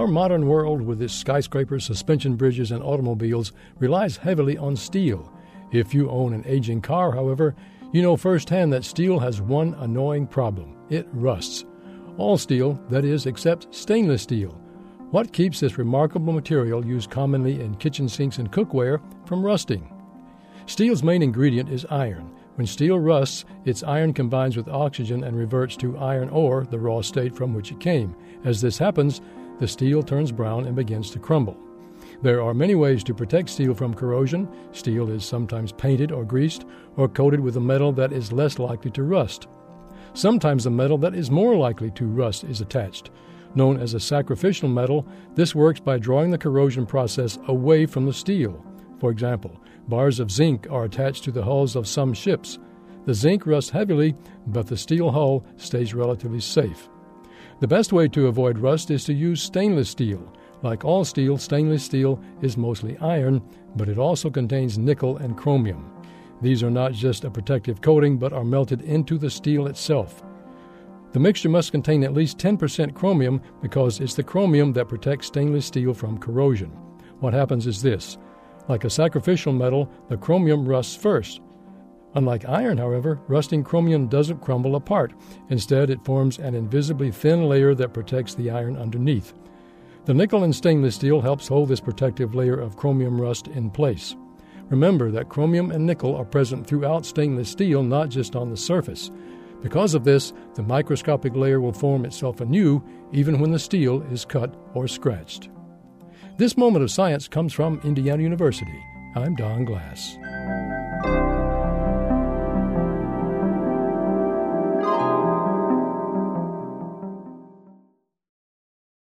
Our modern world, with its skyscrapers, suspension bridges, and automobiles, relies heavily on steel. If you own an aging car, however, you know firsthand that steel has one annoying problem. It rusts. All steel, that is, except stainless steel. What keeps this remarkable material used commonly in kitchen sinks and cookware from rusting? Steel's main ingredient is iron. When steel rusts, its iron combines with oxygen and reverts to iron ore, the raw state from which it came. As this happens, the steel turns brown and begins to crumble. There are many ways to protect steel from corrosion. Steel is sometimes painted or greased or coated with a metal that is less likely to rust. Sometimes a metal that is more likely to rust is attached. Known as a sacrificial metal, this works by drawing the corrosion process away from the steel. For example, bars of zinc are attached to the hulls of some ships. The zinc rusts heavily, but the steel hull stays relatively safe. The best way to avoid rust is to use stainless steel. Like all steel, stainless steel is mostly iron, but it also contains nickel and chromium. These are not just a protective coating, but are melted into the steel itself. The mixture must contain at least 10% chromium because it's the chromium that protects stainless steel from corrosion. What happens is this. Like a sacrificial metal, the chromium rusts first. Unlike iron, however, rusting chromium doesn't crumble apart. Instead, it forms an invisibly thin layer that protects the iron underneath. The nickel in stainless steel helps hold this protective layer of chromium rust in place. Remember that chromium and nickel are present throughout stainless steel, not just on the surface. Because of this, the microscopic layer will form itself anew even when the steel is cut or scratched. This moment of science comes from Indiana University. I'm Don Glass.